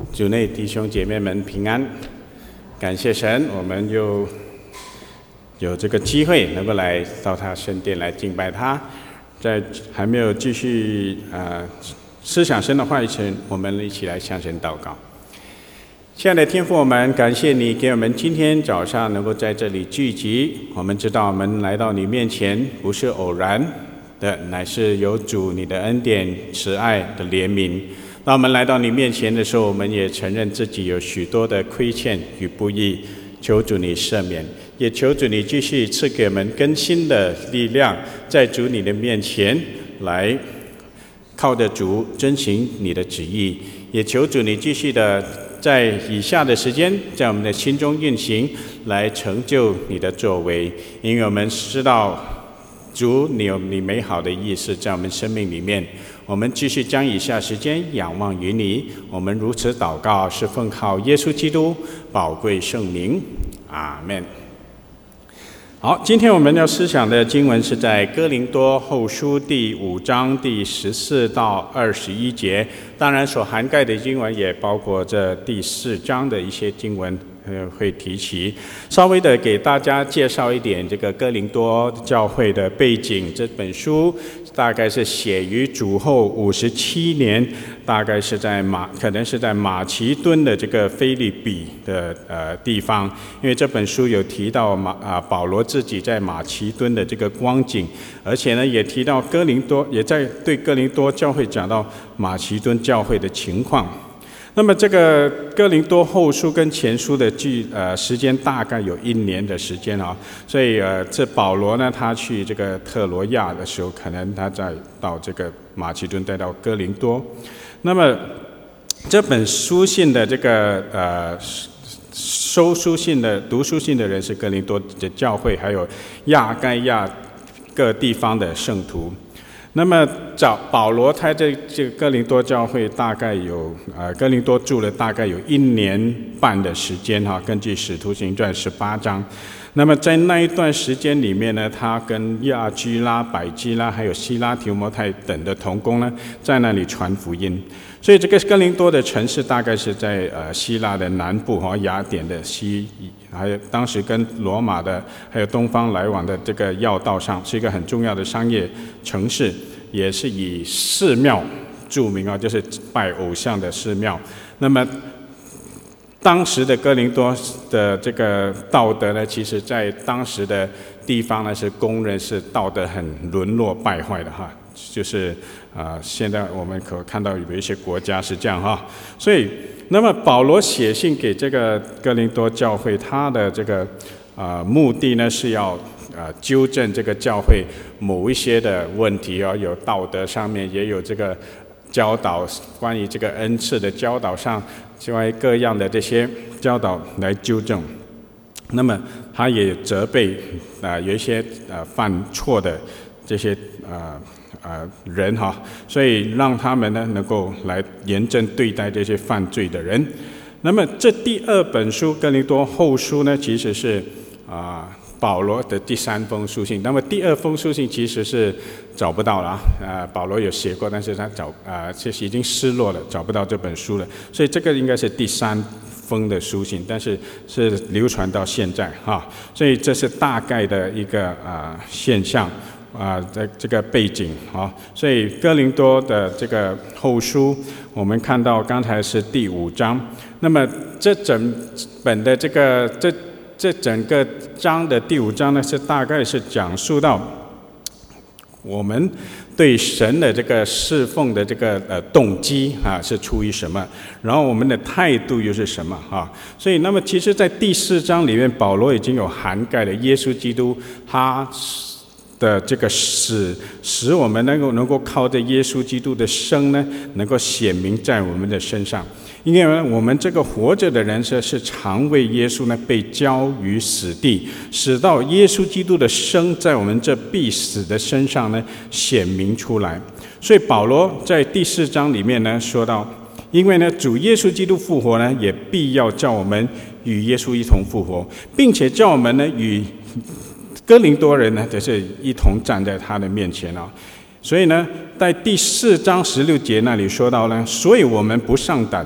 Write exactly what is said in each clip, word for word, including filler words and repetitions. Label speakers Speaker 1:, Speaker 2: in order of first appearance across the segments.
Speaker 1: 主内弟兄姐妹们平安，感谢神，我们又有这个机会能够来到他圣殿来敬拜他。在还没有继续呃思想神的话语前，我们一起来向神祷告。亲爱的天父，我们感谢你给我们今天早上能够在这里聚集。我们知道我们来到你面前不是偶然的，乃是有主你的恩典、慈爱的怜悯。当我们来到你面前的时候，我们也承认自己有许多的亏欠与不义，求主你赦免，也求主你继续赐给我们更新的力量，在主你的面前来靠着主遵行你的旨意，也求主你继续的在以下的时间在我们的心中运行，来成就你的作为，因为我们知道主你有你美好的意思在我们生命里面。我们继续将以下时间仰望于你，我们如此祷告是奉靠耶稣基督宝贵圣名，阿们。好，今天我们要思想的经文是在哥林多后书第五章第十四到二十一节，当然所涵盖的经文也包括这第四章的一些经文会提起。稍微的给大家介绍一点这个哥林多教会的背景。这本书大概是写于主后五十七年，大概是在马可能是在马其顿的这个腓立比的呃地方，因为这本书有提到马啊保罗自己在马其顿的这个光景，而且呢也提到哥林多，也在对哥林多教会讲到马其顿教会的情况。那么这个哥林多后书跟前书的距呃时间大概有一年的时间啊，所以呃这保罗呢他去这个特罗亚的时候，可能他再到这个马其顿带到哥林多。那么这本书信的这个呃收书信的读书信的人是哥林多的教会，还有亚该亚各地方的圣徒。那么找保罗他在这个哥林多教会大概有呃哥林多住了大概有一年半的时间哈，根据使徒行传十八章。那么在那一段时间里面呢，他跟亚居拉、百基拉还有希拉、提摩太等的同工呢，在那里传福音。所以这个哥林多的城市大概是在呃希腊的南部哈，雅典的西，还有当时跟罗马的还有东方来往的这个要道上，是一个很重要的商业城市，也是以寺庙著名啊，就是拜偶像的寺庙。那么当时的哥林多的这个道德呢，其实在当时的地方呢是公认是道德很沦落败坏的哈，就是啊、呃，现在我们可看到有一些国家是这样哈，所以那么保罗写信给这个哥林多教会，他的这个啊、呃、目的呢是要啊、呃、纠正这个教会某一些的问题啊，有道德上面，也有这个教导关于这个恩赐的教导上，另外各样的这些教导来纠正。那么他也责备啊、呃、有一些呃犯错的这些呃呃人哈，所以让他们呢能够来严正对待这些犯罪的人。那么这第二本书哥林多后书呢，其实是啊、呃、保罗的第三封书信。那么第二封书信其实是找不到了啊，呃保罗有写过，但是他找啊、呃、其实已经失落了，找不到这本书了。所以这个应该是第三封的书信，但是是流传到现在哈，所以这是大概的一个啊、呃、现象啊，在、呃、这个背景啊。所以哥林多的这个后书，我们看到刚才是第五章，那么这整本的这个这这整个章的第五章呢，是大概是讲述到我们对神的这个侍奉的这个呃动机啊是出于什么，然后我们的态度又是什么啊？所以那么其实在第四章里面，保罗已经有涵盖了耶稣基督他的这个使使我们能够能够靠着耶稣基督的生呢，能够显明在我们的身上。因为我们这个活着的人是是常为耶稣呢被交于死地，使到耶稣基督的生在我们这必死的身上呢显明出来。所以保罗在第四章里面呢说到，因为呢主耶稣基督复活呢，也必要叫我们与耶稣一同复活，并且叫我们呢与哥林多人呢就是一同站在他的面前啊。所以呢，在第四章十六节那里说到呢，所以我们不上胆，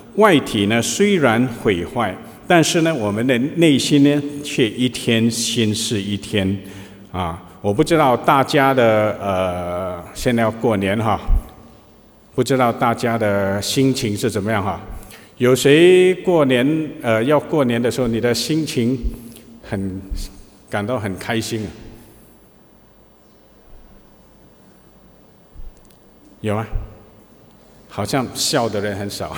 Speaker 1: 外体呢虽然毁坏，但是呢，我们的内心呢却一天新似一天啊！我不知道大家的呃，现在要过年哈，不知道大家的心情是怎么样哈？有谁过年呃要过年的时候，你的心情很感到很开心啊？有吗？好像笑的人很少，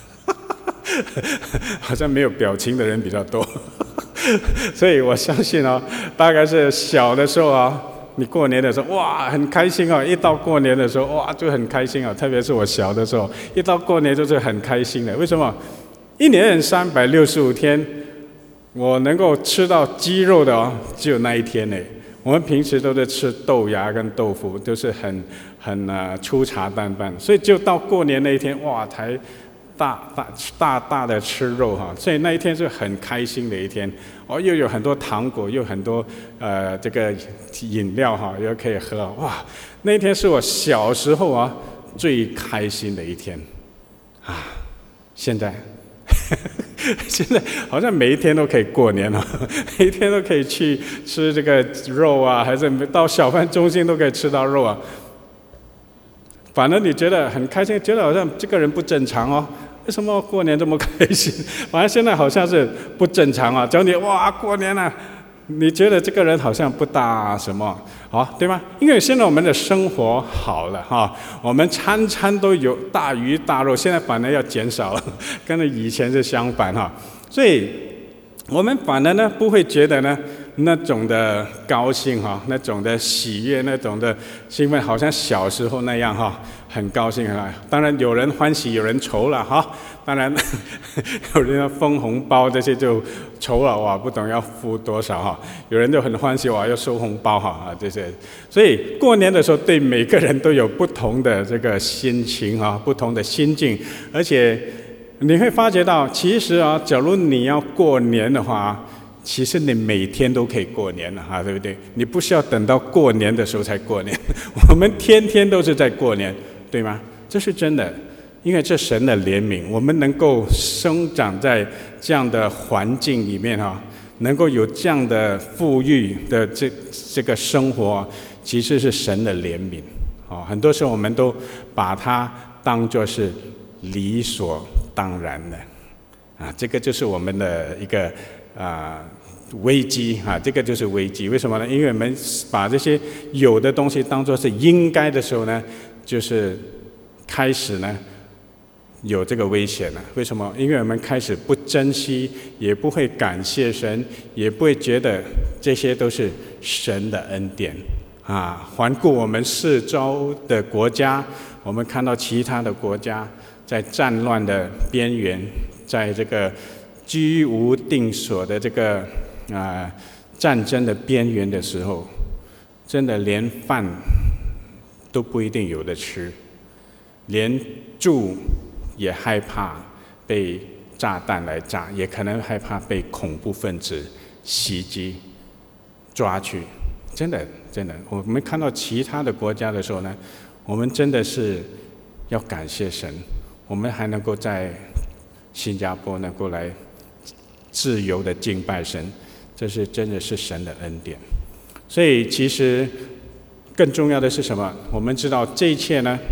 Speaker 1: 好像没有表情的人比较多。所以我相信哦，大概是小的时候啊，你过年的时候哇很开心哦，一到过年的时候哇就很开心哦。特别是我小的时候，一到过年就是很开心的。为什么？一年三百六十五天，我能够吃到鸡肉的哦，只有那一天呢。我们平时都是吃豆芽跟豆腐，都是很很呃粗茶淡饭，所以就到过年那一天，哇，才大大大大的吃肉哈，所以那一天是很开心的一天。哦，又有很多糖果，又很多呃这个饮料哈，又可以喝，哇，那一天是我小时候啊最开心的一天啊。现在。现在好像每一天都可以过年了，每一天都可以去吃这个肉啊，还是到小贩中心都可以吃到肉啊。反正你觉得很开心，觉得好像这个人不正常哦，为什么过年这么开心？反正现在好像是不正常啊，只要你哇过年了、啊，你觉得这个人好像不大什么，好对吗？因为现在我们的生活好了哈，我们餐餐都有大鱼大肉，现在反而要减少了，跟以前是相反哈。所以我们反而呢不会觉得呢那种的高兴哈，那种的喜悦，那种的兴奋，好像小时候那样哈，很高兴啊。当然有人欢喜，有人愁了哈。当然有人要分红包，这些就愁了哇，不懂要付多少哈。有人就很欢喜哇，要收红包哈啊这些。所以过年的时候，对每个人都有不同的这个心情啊，不同的心境，而且你会发觉到，其实啊，假如你要过年的话，其实你每天都可以过年了哈，对不对？你不需要等到过年的时候才过年，我们天天都是在过年，对吗？这是真的，因为这神的怜悯，我们能够生长在这样的环境里面哈，能够有这样的富裕的这这个生活，其实是神的怜悯啊。很多时候我们都把它当作是理所当然的啊，这个就是我们的一个啊。危机啊，这个就是危机。为什么呢？因为我们把这些有的东西当作是应该的时候呢，就是开始呢有这个危险了。为什么？因为我们开始不珍惜，也不会感谢神，也不会觉得这些都是神的恩典啊。环顾我们四周的国家，我们看到其他的国家在战乱的边缘，在这个居无定所的这个啊、呃、战争的边缘的时候，真的连饭都不一定有得吃，连住也害怕被炸弹来炸，也可能害怕被恐怖分子袭击抓去。真的真的，我们看到其他的国家的时候呢，我们真的是要感谢神，我们还能够在新加坡能够来自由的敬拜神，这是真的是神的恩典。所以其实更重要的是什么？我们知道这一切呢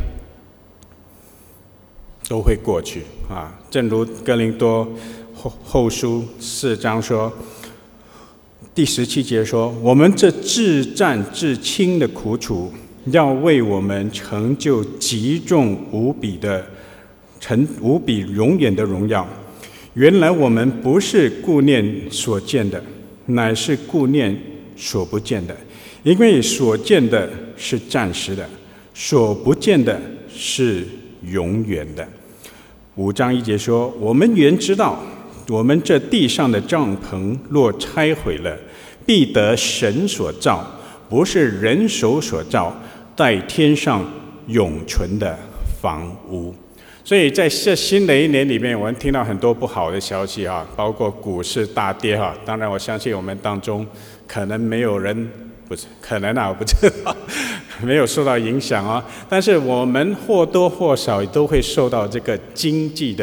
Speaker 1: 都会过去啊。正如哥林多后后书四章说，第十七节说，我们这至战至轻的苦楚，要为我们成就极重无比的成无比永远的荣耀。原来我们不是顾念所见的，乃是顾念所不见的，因为所见的是暂时的，所不见的是永远的。五章一节说，我们原知道，我们这地上的帐篷若拆毁了，必得神所造，不是人手所造，在天上永存的房屋。所以在这新的一年里面，我们听到很多不好的消息啊，包括股市大跌哈。当然，我相信我们当中可能没有人，不是可能啊，我不知道，没有受到影响啊。但是我们或多或少都会受到这个经济的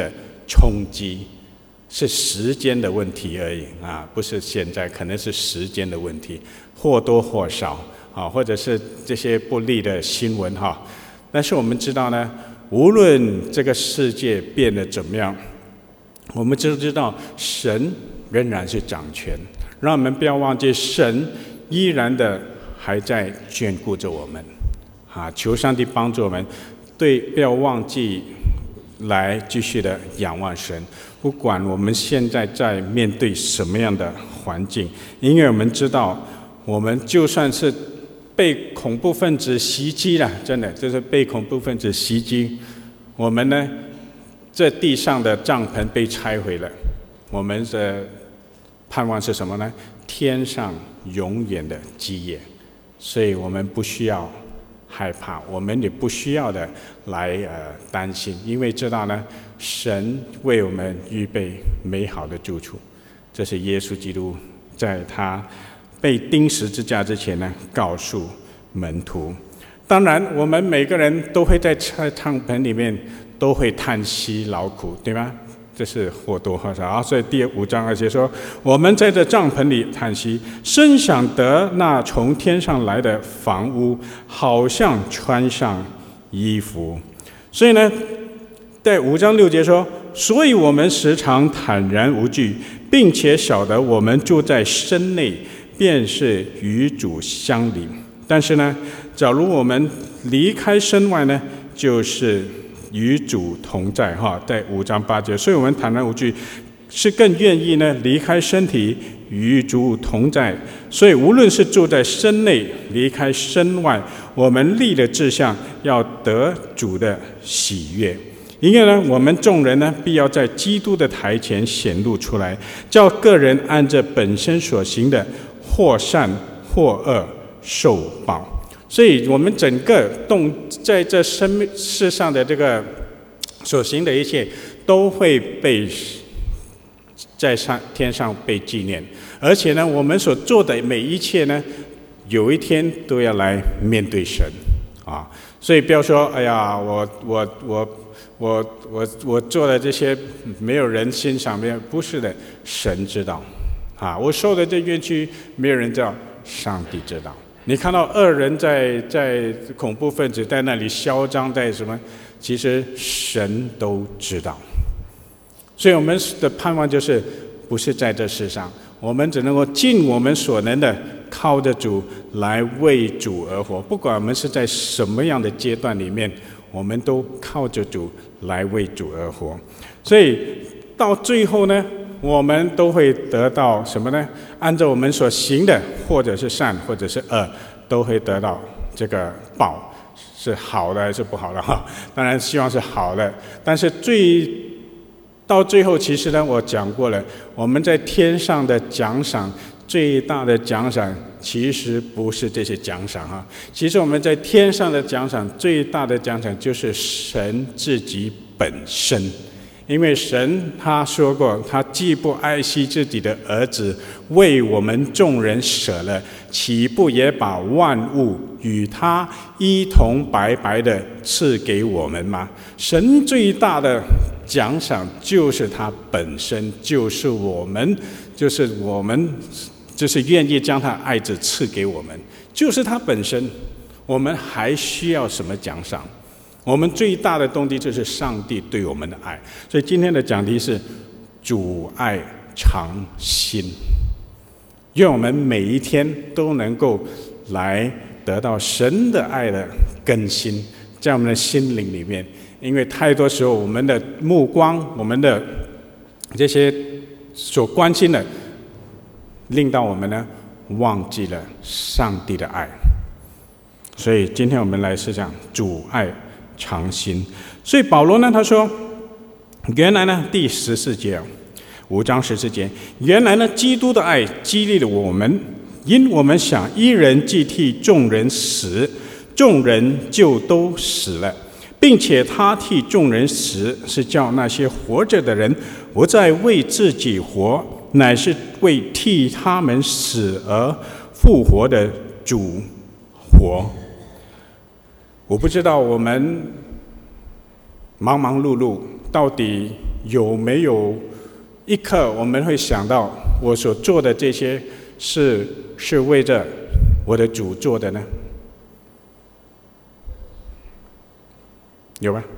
Speaker 1: 冲击，是时间的问题而已啊，不是现在，可能是时间的问题，或多或少啊，或者是这些不利的新闻哈。但是我们知道呢，无论这个世界变得怎么样，我们就知道神仍然是掌权，让我们不要忘记，神依然的还在眷顾着我们啊！求上帝帮助我们，对，不要忘记来继续的仰望神，不管我们现在在面对什么样的环境，因为我们知道，我们就算是被恐怖分子袭击了，真的就是被恐怖分子袭击，我们呢，这地上的帐篷被拆毁了，我们的盼望是什么呢？天上永远的基业，所以我们不需要害怕，我们也不需要的来呃担心，因为知道呢，神为我们预备美好的住处，这是耶稣基督在他被钉十字架之前呢，告诉门徒。当然，我们每个人都会在帐篷里面都会叹息劳苦，对吗？这是或多或少啊。所以第五章二节说，我们在这帐篷里叹息，深想得那从天上来的房屋，好像穿上衣服。所以呢，在五章六节说，所以我们时常坦然无惧，并且晓得我们住在身内，便是与主相离。但是呢，假如我们离开身外呢，就是与主同在哈，在五章八节，所以我们坦然无惧，是更愿意呢离开身体，与主同在。所以无论是住在身内，离开身外，我们立的志向要得主的喜悦。因为呢，我们众人呢，必要在基督的台前显露出来，叫个人按着本身所行的，或善或恶受报。所以我们整个动在这生命世上的这个所行的一切，都会被在上天上被纪念，而且呢，我们所做的每一切呢，有一天都要来面对神啊。所以不要说，哎呀，我我我我我我做的这些没有人欣赏，没有，不是的，神知道啊。我受的这冤屈，没有人知道，上帝知道。你看到恶人在在恐怖分子在那里嚣张，在什么？其实神都知道。所以我们的盼望就是，不是在这世上，我们只能够尽我们所能的，靠着主来为主而活。不管我们是在什么样的阶段里面，我们都靠着主来为主而活。所以到最后呢，我们都会得到什么呢？按照我们所行的，或者是善，或者是恶，都会得到这个报，是好的还是不好的哈？当然希望是好的，但是最到最后，其实呢，我讲过了，我们在天上的奖赏，最大的奖赏其实不是这些奖赏哈，其实我们在天上的奖赏，最大的奖赏就是神自己本身。因为神他说过，他既不爱惜自己的儿子，为我们众人舍了，岂不也把万物与他一同白白的赐给我们吗？神最大的奖赏就是他本身，就是我们，就是我们，就是愿意将他爱子赐给我们，就是他本身。我们还需要什么奖赏？我们最大的动机就是上帝对我们的爱。所以今天的讲题是主爱常新，愿我们每一天都能够来得到神的爱的更新，在我们的心灵里面。因为太多时候我们的目光，我们的这些所关心的，令到我们呢忘记了上帝的爱。所以今天我们来思想主爱常新。所以保罗呢，他说，原来呢，第十四节，五章十四节，原来呢，基督的爱激励了我们，因我们想一人既替众人死，众人就都死了，并且他替众人死，是叫那些活着的人不再为自己活，乃是为替他们死而复活的主活。我不知道我们忙忙碌碌到底有没有一刻我们会想到，我所做的这些是是为着我的主做的呢？有吗？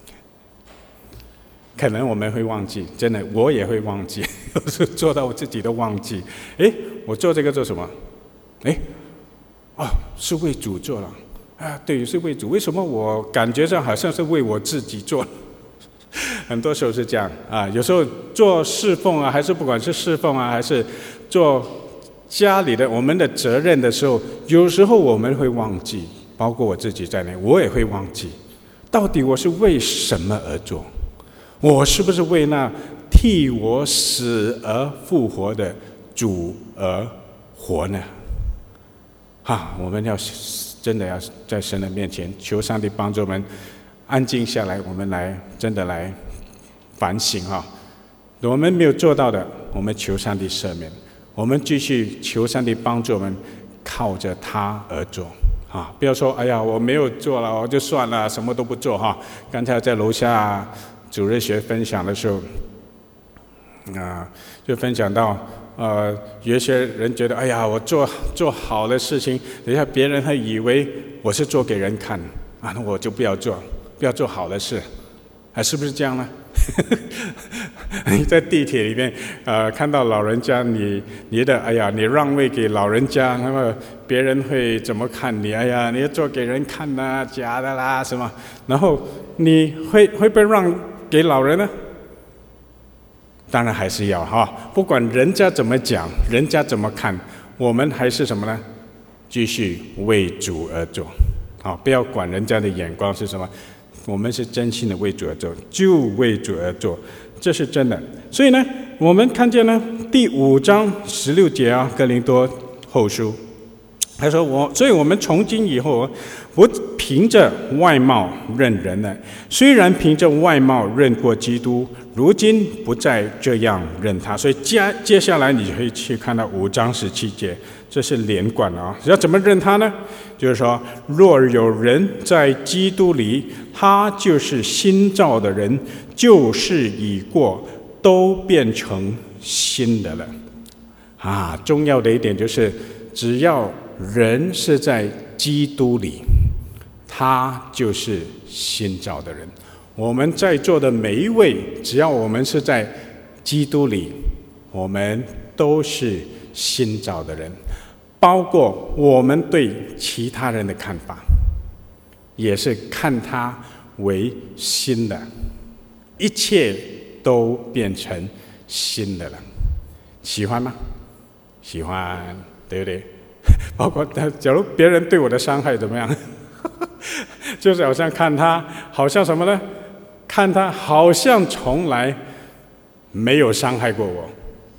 Speaker 1: 可能我们会忘记，真的，我也会忘记，有时做到我自己都忘记。哎，我做这个做什么？哎，哦，是为主做了啊，对，是为主。为什么我感觉上好像是为我自己做？很多时候是这样啊，有时候做侍奉啊，还是不管是侍奉啊，还是做家里的我们的责任的时候，有时候我们会忘记，包括我自己在内，我也会忘记，到底我是为什么而做？我是不是为那替我死而复活的主而活呢？啊，我们要真的要在神的面前求上帝帮助我们安静下来，我们来真的来反省啊！我们没有做到的，我们求上帝赦免；我们继续求上帝帮助我们，靠着他而做啊！不要说哎呀，我没有做了，我就算了，什么都不做哈。刚才在楼下主日学分享的时候，啊，就分享到，呃，有一些人觉得，哎呀，我做做好的事情，等一下别人会以为我是做给人看啊，那我就不要做，不要做好的事，啊，是不是这样呢？你在地铁里面，呃，看到老人家，你你的，哎呀，你让位给老人家，那么别人会怎么看你？哎呀，你要做给人看呐，假的啦，什么？然后你会会不会让给老人呢？当然还是要哈，不管人家怎么讲，人家怎么看，我们还是什么呢？继续为主而做，好，不要管人家的眼光是什么，我们是真心的为主而做，就为主而做，这是真的。所以呢，我们看见呢，第五章十六节啊，哥林多后书，他说我，所以我们从今以后不凭着外貌认人了，虽然凭着外貌认过基督，如今不再这样认他。所以接接下来你可以去看到五章十七节，这是连贯啊。要怎么认他呢？就是说，若有人在基督里，他就是新造的人，旧事已过，都变成新的了。啊，重要的一点就是，只要人是在基督里，他就是新造的人。我们在座的每一位，只要我们是在基督里，我们都是新造的人。包括我们对其他人的看法，也是看他为新的，一切都变成新的了。喜欢吗？喜欢，对不对？包括假如别人对我的伤害怎么样，就是好像看他，好像什么呢？看他好像从来没有伤害过我，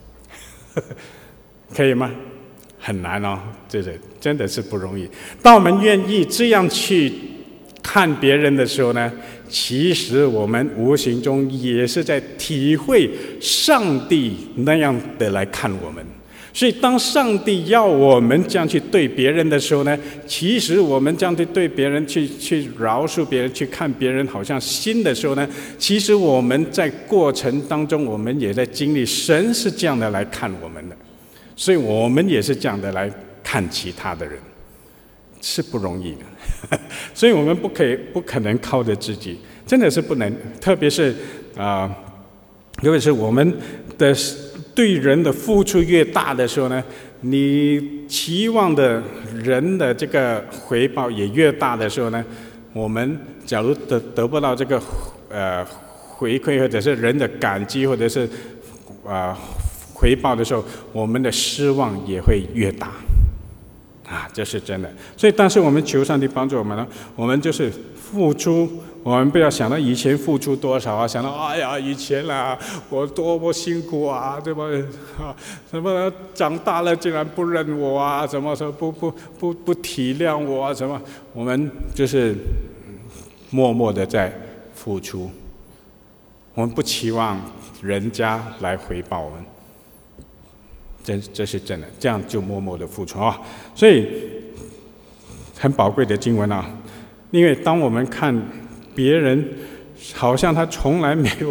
Speaker 1: 可以吗？很难哦，这个真的是不容易。当我们愿意这样去看别人的时候呢，其实我们无形中也是在体会上帝那样的来看我们。所以当上帝要我们这样去对别人的时候呢，其实我们这样去对别人，去去饶恕别人，去看别人好像新的时候呢，其实我们在过程当中，我们也在经历神是这样的来看我们的。所以我们也是这样的来看其他的人，是不容易的。所以我们不可以不可能靠着自己，真的是不能。特别是啊、呃，特别是我们的对人的付出越大的时候呢，你期望的人的这个回报也越大的时候呢，我们假如得得不到这个呃回馈，或者是人的感激，或者是啊。呃回报的时候，我们的失望也会越大，啊，这是真的。所以，但是我们求上帝帮助我们呢，我们就是付出，我们不要想到以前付出多少啊，想到哎呀以前啦，我多么辛苦啊，对吧？啊，什么长大了竟然不认我啊，什么什么不不不不体谅我啊，什么？我们就是默默的在付出，我们不期望人家来回报我们。这这是真的，这样就默默的付出啊，所以很宝贵的经文啊。因为当我们看别人好像他从来没有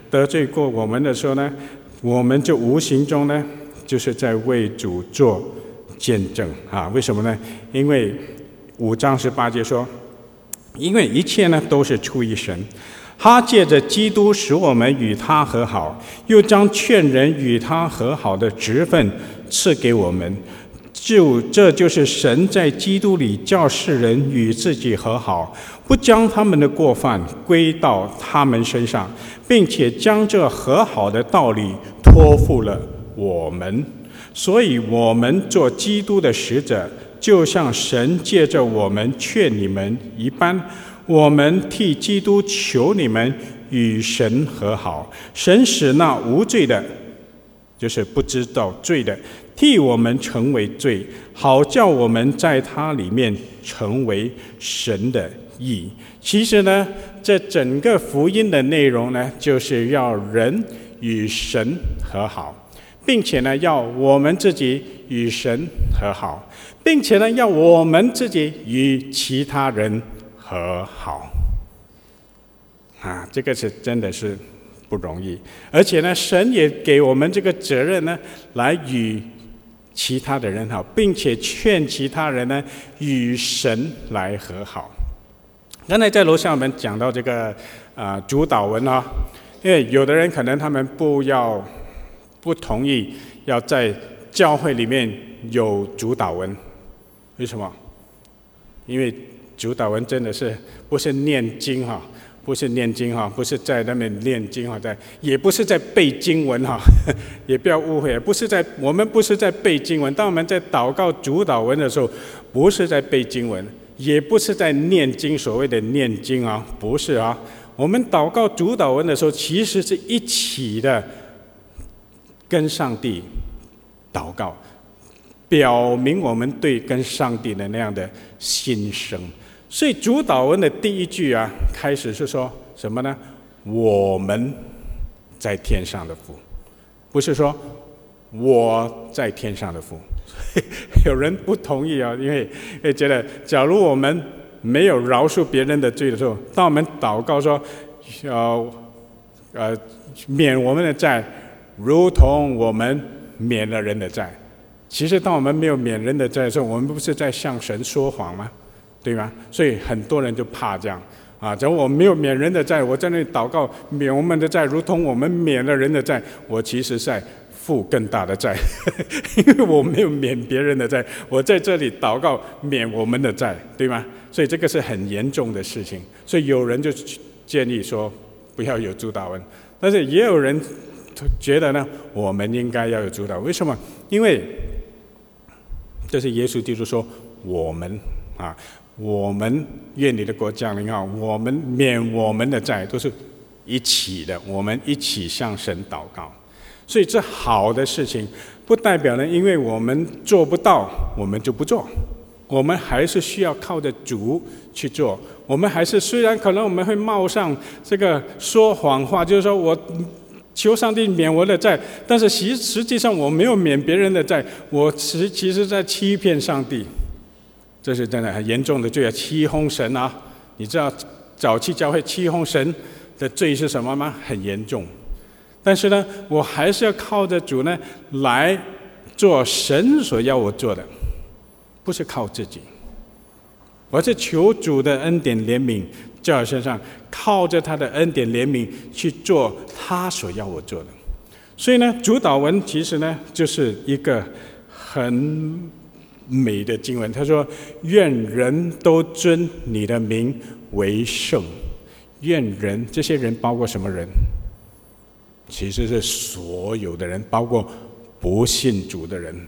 Speaker 1: 得罪过我们的时候呢，我们就无形中呢，就是在为主做见证啊。为什么呢？因为五章十八节说，因为一切呢都是出于神，他借着基督使我们与他和好，又将劝人与他和好的职分赐给我们。就这就是神在基督里叫世人与自己和好，不将他们的过犯归到他们身上，并且将这和好的道理托付了我们。所以我们做基督的使者，就像神借着我们劝你们一般，我们替基督求你们与神和好。神使那无罪的，就是不知道罪的，替我们成为罪，好叫我们在他里面成为神的义。其实呢，这整个福音的内容呢，就是要人与神和好，并且呢，要我们自己与神和好，并且呢，要我们自己与其他人和好。啊，这个是真的是不容易，而且呢，神也给我们这个责任呢，来与其他的人好，并且劝其他人呢与神来和好。刚才在楼下我们讲到这个啊、呃、主导文啊，因为有的人可能他们不要不同意要在教会里面有主导文，为什么？因为主导文真的是不是念经哈、啊？不是念经哈，不是在那边念经哈，在也不是在背经文哈，也不要误会，不是在我们不是在背经文。当我们在祷告主导文的时候，不是在背经文，也不是在念经，所谓的念经啊，不是啊。我们祷告主导文的时候，其实是一起的跟上帝祷告，表明我们对跟上帝的那样的心声。所以主祷文的第一句啊，开始是说什么呢？我们在天上的父，不是说我在天上的父。有人不同意啊，因为会觉得，假如我们没有饶恕别人的罪的时候，当我们祷告说，呃呃免我们的债，如同我们免了人的债。其实当我们没有免人的债的时候，我们不是在向神说谎吗？对吗？所以很多人就怕这样啊！假如我没有免人的债，我在那里祷告免我们的债，如同我们免了人的债，我其实在负更大的债，因为我没有免别人的债，我在这里祷告免我们的债，对吗？所以这个是很严重的事情。所以有人就建议说不要有主导文，但是也有人觉得呢，我们应该要有主导文。为什么？因为这是耶稣基督说我们啊。我们愿你的国降临啊！我们免我们的债，都是一起的，我们一起向神祷告。所以这好的事情，不代表呢，因为我们做不到，我们就不做。我们还是需要靠着主去做。我们还是虽然可能我们会冒上这个说谎话，就是说我求上帝免我的债，但是实实际上我没有免别人的债，我其其实在欺骗上帝。这是真的很严重的罪啊！欺哄神啊！你知道早期教会欺哄神的罪是什么吗？很严重。但是呢，我还是要靠着主呢来做神所要我做的，不是靠自己。我是求主的恩典怜悯在我身上，靠着他的恩典怜悯去做他所要我做的。所以呢，主祷文其实呢就是一个很美的经文，他说：“愿人都尊你的名为圣。”愿人，这些人包括什么人？其实是所有的人，包括不信主的人，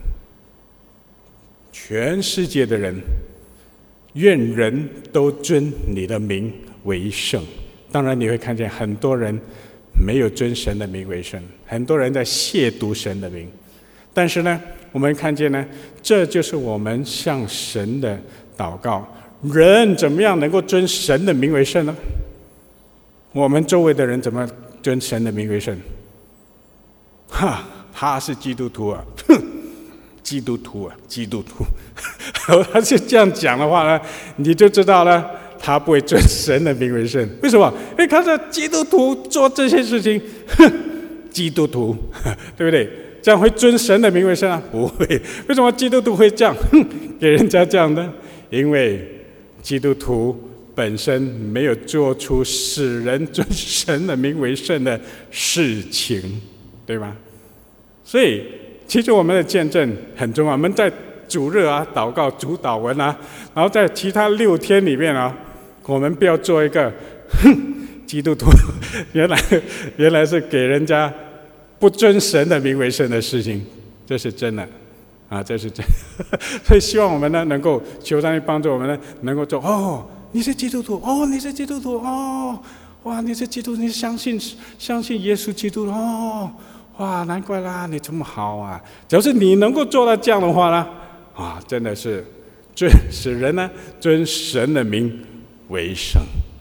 Speaker 1: 全世界的人。愿人都尊你的名为圣。当然，你会看见很多人没有尊神的名为圣，很多人在亵渎神的名。但是呢，我们看见呢，这就是我们向神的祷告。人怎么样能够尊神的名为圣呢？我们周围的人怎么尊神的名为圣？哈，他是基督徒啊，哼，基督徒啊，基督徒。他是这样讲的话呢，你就知道了。他不会尊神的名为圣，为什么？因为看到基督徒做这些事情， 哼，基督徒，对不对？这样会尊神的名为圣啊？不会。为什么基督徒会这样哼给人家这样呢？因为基督徒本身没有做出使人尊神的名为圣的事情，对吧？所以其实我们的见证很重要。我们在主日啊祷告主祷文啊，然后在其他六天里面啊，我们不要做一个哼基督徒原来原来是给人家不尊神的名为圣的事情，这是真的啊，这是真的。所以希望我们呢能够求上帝帮助我们呢能够做哦，你是基督徒哦，你是基督徒哦，哇，你是基督徒，你相信相信耶稣基督哦，哇，难怪啦，你这么好啊！只要是你能够做到这样的话呢，啊，真的是尊使人呢尊神的名为圣。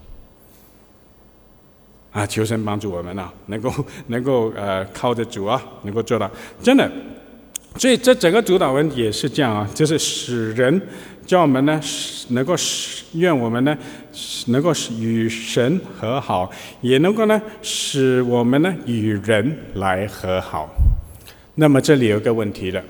Speaker 1: 啊，求神帮助我们啊，能够能够呃靠着主啊，能够做到真的。所以这整个主祷文也是这样啊，就是使人叫我们呢能够愿我们呢能够与神和好，也能够呢使我们呢与人来和好。那么这里有个问题了，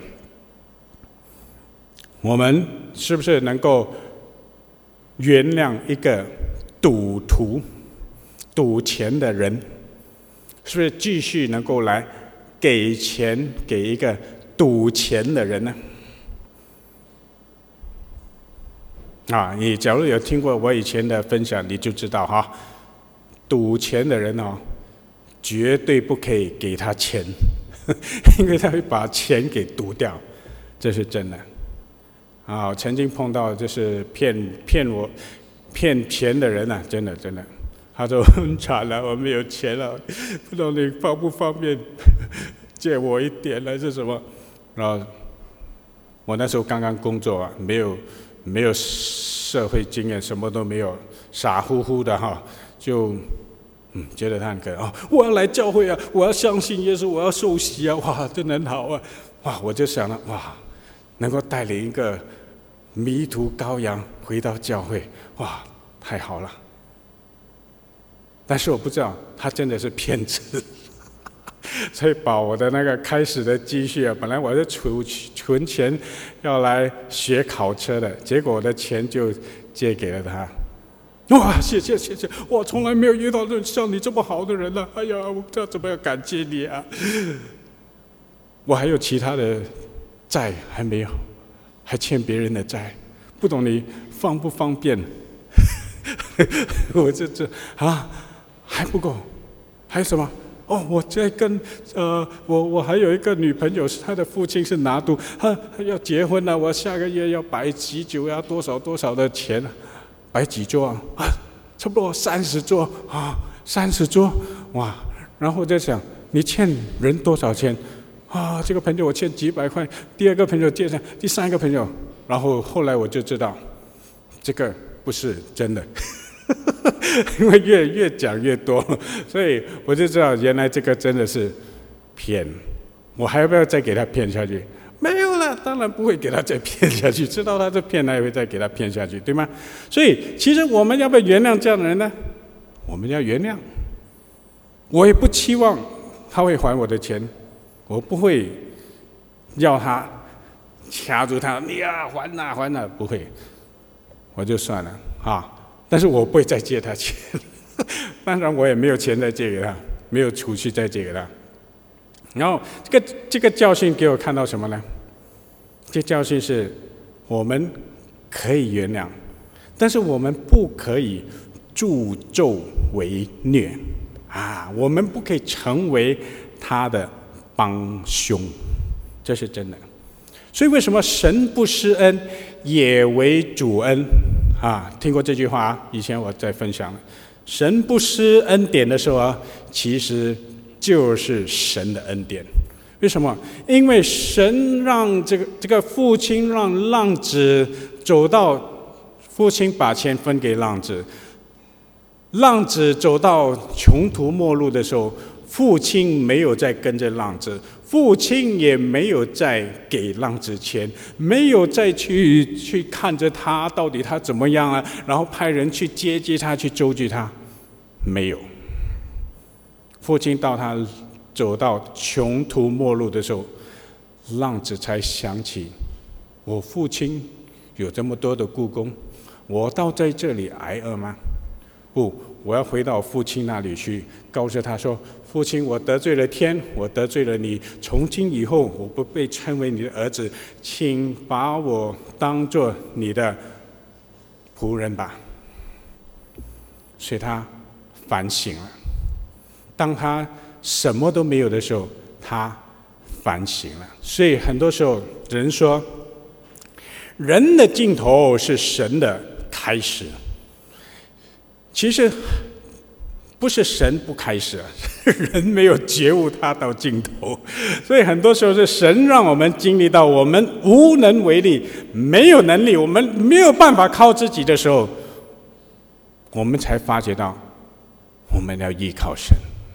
Speaker 1: 我们是不是能够原谅一个赌徒？赌钱的人，是不是继续能够来给钱给一个赌钱的人呢？啊，你假如有听过我以前的分享，你就知道哈，赌钱的人哦，绝对不可以给他钱，因为他会把钱给赌掉，这是真的。啊，我曾经碰到就是骗骗我骗钱的人啊，真的真的。他说很惨了，我没有钱了，不知道你方不方便借我一点还是什么？然后我那时候刚刚工作啊，没有没有社会经验，什么都没有，傻乎乎的哈，就嗯觉得他很可爱哦，我要来教会啊，我要相信耶稣，我要受洗啊，哇，真的很好啊，哇，我就想了哇，能够带领一个迷途羔羊回到教会，哇，太好了。但是我不知道他真的是骗子，所以把我的那个开始的积蓄啊，本来我是储存钱要来学考车的，结果我的钱就借给了他。哇，谢谢谢谢，我从来没有遇到像你这么好的人了、啊。哎呀，我不知道怎么样感谢你啊。我还有其他的债还没有，还欠别人的债，不懂你方不方便？我这这啊。还不够，还有什么？哦，我在跟呃，我我还有一个女朋友，是她的父亲是拿督，他要结婚了，我下个月要摆喜酒，要多少多少的钱，摆几桌啊？啊，差不多三十桌啊，三十桌，哇！然后我在想，你欠人多少钱？啊，这个朋友我欠几百块，第二个朋友借上，第三个朋友，然后后来我就知道，这个不是真的。因为越越讲越多，所以我就知道原来这个真的是骗。我还要不要再给他骗下去？没有了，当然不会给他再骗下去。知道他是骗，还会再给他骗下去，对吗？所以其实我们要不要原谅这样的人呢？我们要原谅。我也不期望他会还我的钱，我不会要他掐住他，你呀还呐还呐，不会，我就算了啊。但是我不会再借他钱，当然我也没有钱再借给他，没有储蓄再借给他。然后这个这个教训给我看到什么呢？这教训是我们可以原谅，但是我们不可以助纣为虐啊！我们不可以成为他的帮凶，这是真的。所以为什么神不施恩，也为主恩？啊，听过这句话啊？以前我在分享了，神不施恩典的时候啊，其实就是神的恩典。为什么？因为神让这个这个父亲让浪子走到，父亲把钱分给浪子，浪子走到穷途末路的时候，父亲没有再跟着浪子，父亲也没有再给浪子钱，没有再去去看着他到底他怎么样啊，然后派人去接济他，去周济他，没有。 父亲到他走到穷途末路的时候，浪子才想起，我父亲有这么多的雇工，我倒在这里挨饿吗？不，我要回到父亲那里去，告诉他说，父亲，我得罪了天，我得罪了你，从今以后我不被称为你的儿子，请把我当作你的仆人吧。所以他反省了。当他什么都没有的时候，他反省了。所以很多时候人说，人的尽头是神的开始。其实不是神不开始，是人没有觉悟他到尽头。所以很多时候是神让我们经历到我们无能为力，没有能力，我们没有办法靠自己的时候，我们才发觉到我们要依靠神。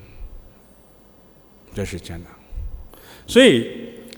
Speaker 1: 这是真的。所以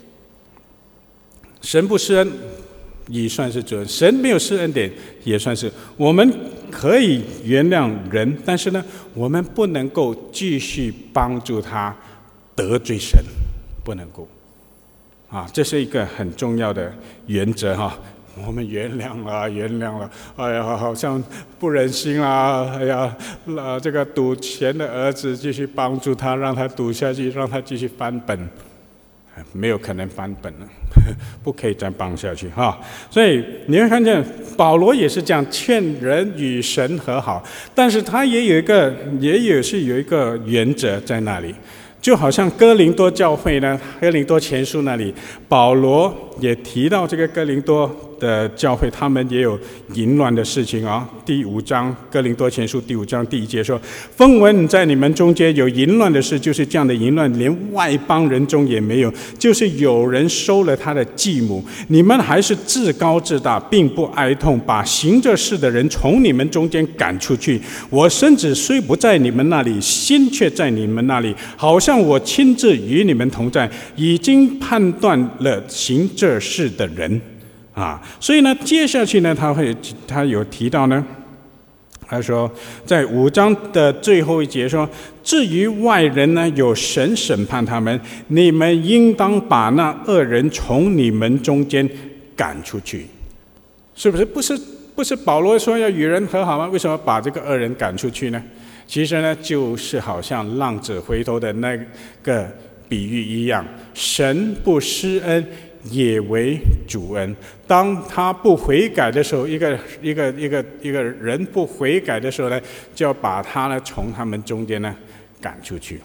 Speaker 1: 神不施恩也算是罪，神没有施恩典也算是。我们可以原谅人，但是呢，我们不能够继续帮助他得罪神，不能够啊，这是一个很重要的原则哈。我们原谅了，原谅了，哎呀，好像不忍心啦，哎呀，呃，这个赌钱的儿子继续帮助他，让他赌下去，让他继续翻本。没有可能翻本了，不可以再帮下去哈。所以你会看见保罗也是这样劝人与神和好，但是他也有一个，也有是有一个原则在那里。就好像哥林多教会呢，哥林多前书那里，保罗也提到这个哥林多的教会，他们也有淫乱的事情啊。第五章哥林多前书第五章第一节说：“风闻在你们中间有淫乱的事，就是这样的淫乱，连外邦人中也没有，就是有人收了他的继母。你们还是自高自大，并不哀痛，把行这事的人从你们中间赶出去。我身子虽不在你们那里，心却在你们那里，好像我亲自与你们同在，已经判断了行这事的人。”啊，所以呢，接下去呢，他会他有提到呢，他说在五章的最后一节说，至于外人呢，有神审判他们，你们应当把那恶人从你们中间赶出去。是不是？不是不是保罗说要与人和好吗？为什么把这个恶人赶出去呢？其实呢，就是好像浪子回头的那个比喻一样，神不施恩也为主恩。当他不悔改的时候，一个一个一个一个人不悔改的时候呢，就要把他呢从他们中间呢赶出去。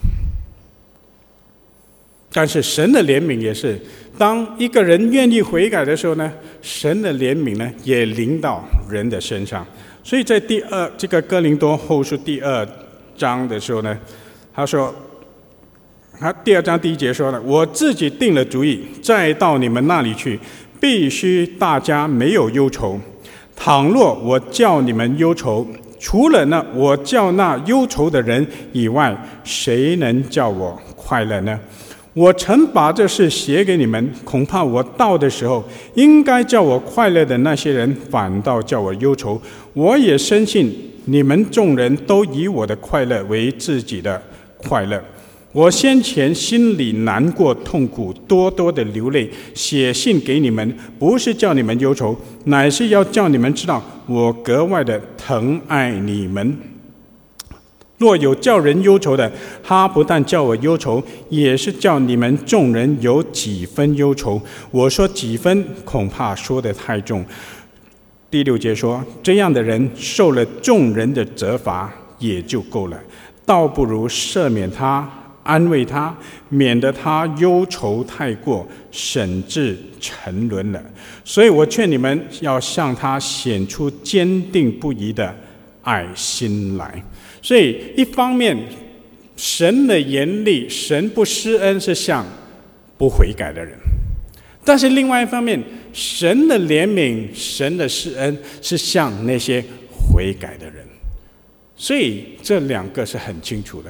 Speaker 1: 但是神的怜悯也是，当一个人愿意悔改的时候呢，神的怜悯呢也临到人的身上。所以在第二这个哥林多后书第二章的时候呢，他说。他第二章第一节说了：“我自己定了主意，再到你们那里去，必须大家没有忧愁。倘若我叫你们忧愁，除了那我叫那忧愁的人以外，谁能叫我快乐呢？我曾把这事写给你们，恐怕我到的时候，应该叫我快乐的那些人，反倒叫我忧愁。我也深信你们众人都以我的快乐为自己的快乐。我先前心里难过痛苦，多多的流泪，写信给你们，不是叫你们忧愁，乃是要叫你们知道我格外的疼爱你们。若有叫人忧愁的，他不但叫我忧愁，也是叫你们众人有几分忧愁。我说几分，恐怕说得太重。第六节说，这样的人受了众人的责罚也就够了，倒不如赦免他，安慰他，免得他忧愁太过，甚至沉沦了。所以我劝你们要向他显出坚定不移的爱心来。所以一方面，神的严厉，神不施恩是向不悔改的人；但是另外一方面，神的怜悯，神的施恩是向那些悔改的人。所以这两个是很清楚的。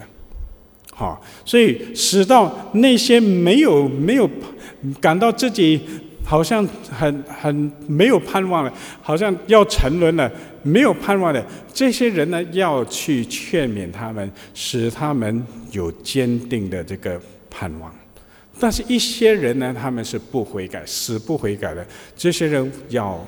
Speaker 1: 好，所以使到那些没有没有感到自己好像很很没有盼望了，好像要沉沦了，没有盼望的这些人呢，要去劝勉他们，使他们有坚定的这个盼望。但是一些人呢，他们是不悔改，死不悔改的，这些人要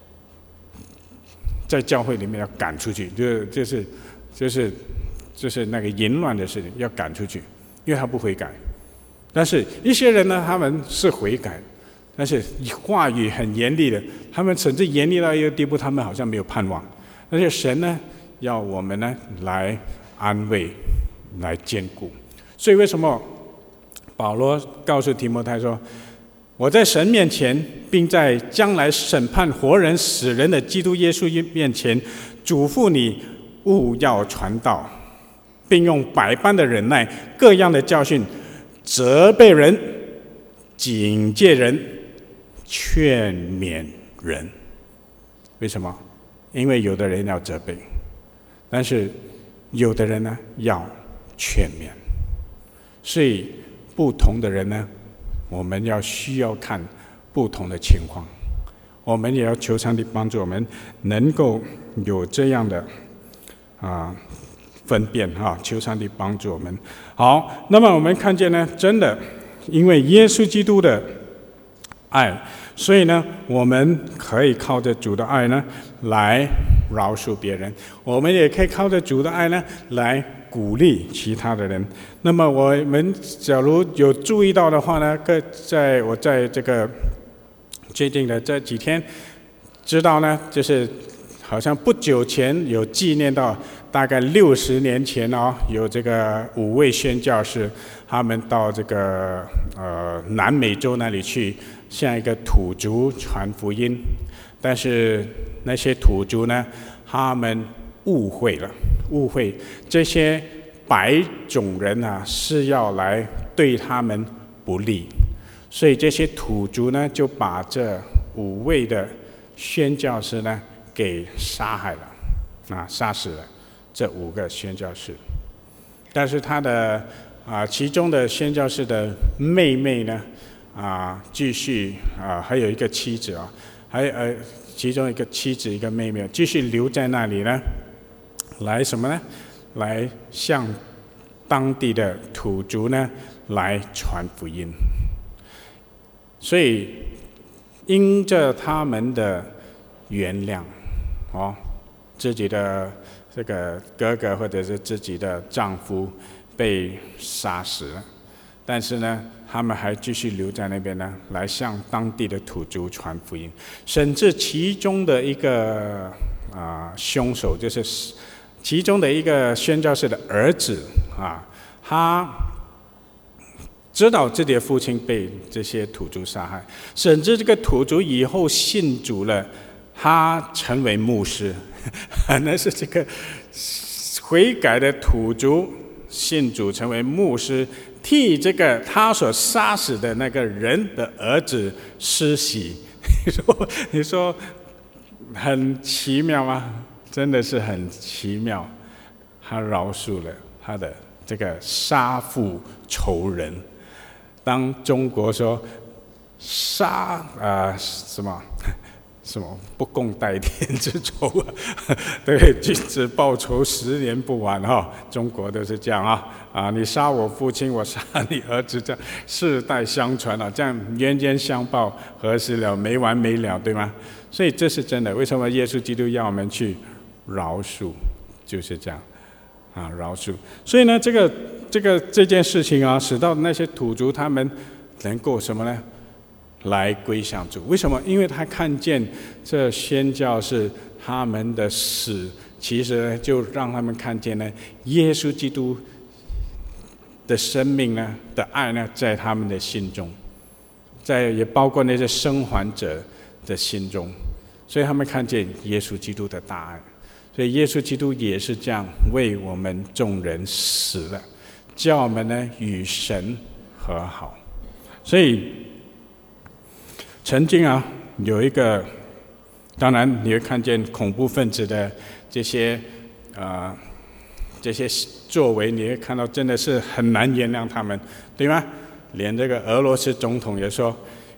Speaker 1: 在教会里面要赶出去，就就是就是就是那个淫乱的事情要赶出去，因为他不悔改。但是一些人呢，他们是悔改，但是话语很严厉的，他们甚至严厉到一个地步，他们好像没有盼望。但是神呢，要我们呢来安慰，来坚固。所以为什么保罗告诉提摩太说：“我在神面前，并在将来审判活人死人的基督耶稣面前，嘱咐你务要传道，并用百般的忍耐、各样的教训，责备人、警戒人、劝勉人。”为什么？因为有的人要责备，但是有的人呢要劝勉。所以不同的人呢，我们要需要看不同的情况，我们也要求上帝帮助我们能够有这样的啊分辨哈，求上帝帮助我们。好，那么我们看见呢，真的因为耶稣基督的爱，所以呢，我们可以靠着主的爱呢来饶恕别人，我们也可以靠着主的爱呢来鼓励其他的人。那么我们假如有注意到的话呢，各在我在这个最近的这几天知道呢，就是好像不久前有纪念到大概六十年前哦，有这个五位宣教士，他们到这个呃南美洲那里去向一个土族传福音，但是那些土族呢，他们误会了，误会这些白种人啊是要来对他们不利，所以这些土族呢就把这五位的宣教士呢给杀害了，啊，杀死了这五个宣教士。但是他的啊，其中的宣教士的妹妹呢，啊，继续啊，还有一个妻子啊，还有呃，其中一个妻子一个妹妹继续留在那里呢，来什么呢？来向当地的土族呢来传福音。所以因着他们的原谅，哦，自己的这个哥哥或者是自己的丈夫被杀死了，但是呢，他们还继续留在那边呢，来向当地的土族传福音。甚至其中的一个啊、呃、凶手，就是其中的一个宣教士的儿子啊，他知道自己的父亲被这些土族杀害，甚至这个土族以后信主了，他成为牧师，那是这个悔改的土族信主成为牧师，替这个他所杀死的那个人的儿子施洗。你说，你说很奇妙吗？真的是很奇妙。他饶恕了他的这个杀父仇人。当中国说杀啊、呃、什么什么不共戴天之仇啊，对，君子报仇十年不晚哈、哦，中国都是这样啊啊，你杀我父亲，我杀你儿子，这样世代相传啊，这样冤冤相报何时了，没完没了，对吗？所以这是真的。为什么耶稣基督要我们去饶恕？就是这样啊，饶恕。所以呢，这个这个这件事情啊，使到那些土族他们能够什么呢？来归向主。为什么？因为他看见这宣教士他们的死，其实呢就让他们看见呢，耶稣基督的生命呢的爱呢，在他们的心中，在也包括那些生还者的心中，所以他们看见耶稣基督的大爱。所以耶稣基督也是这样为我们众人死了，叫我们呢与神和好。所以曾经啊，有一个，当然你会看见恐怖分子的这些呃这些作为，你会看到真的是很难原谅他们，对吗？连这个俄罗斯总统也说，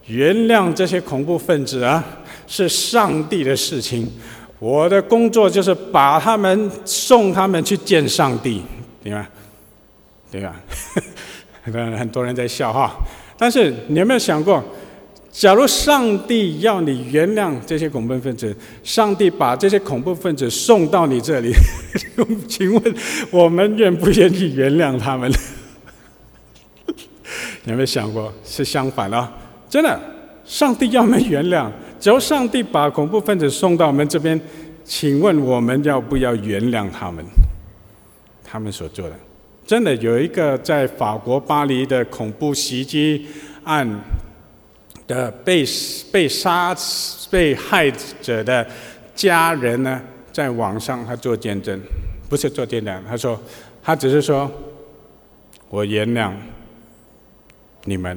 Speaker 1: 原谅这些恐怖分子啊，是上帝的事情。我的工作就是把他们送他们去见上帝，对吧？对吧？很多人在笑哈。但是你有没有想过，假如上帝要你原谅这些恐怖分子，上帝把这些恐怖分子送到你这里，请问我们愿不愿意原谅他们？你有没有想过是相反的？真的，上帝要我们原谅。只要上帝把恐怖分子送到我们这边，请问我们要不要原谅他们？他们所做的，真的有一个在法国巴黎的恐怖袭击案的被被杀被害者的家人呢，在网上他做见证，不是做见证，他说他只是说，我原谅你们，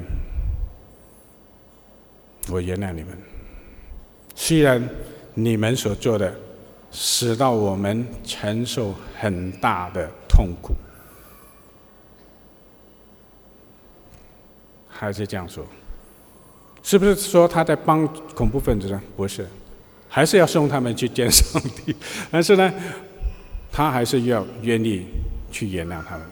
Speaker 1: 我原谅你们。虽然你们所做的使到我们承受很大的痛苦，还是这样说，是不是说他在帮恐怖分子呢？不是，还是要送他们去见上帝。但是呢，他还是要愿意去原谅他们，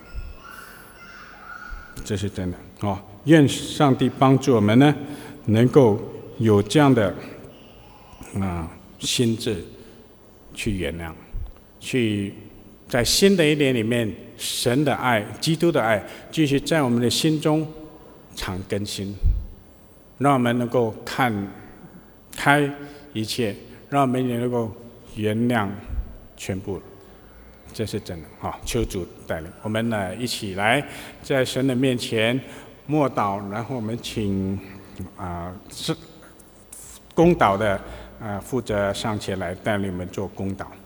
Speaker 1: 这是真的哦。愿上帝帮助我们呢，能够有这样的啊、心智去原谅，去在新的一年里面，神的爱、基督的爱，继续在我们的心中常更新，让我们能够看开一切，让我们也能够原谅全部，这是真的。好，求主带领我们呢，一起来在神的面前默祷，然后我们请啊是公祷的啊负责上前来带领我们做公祷。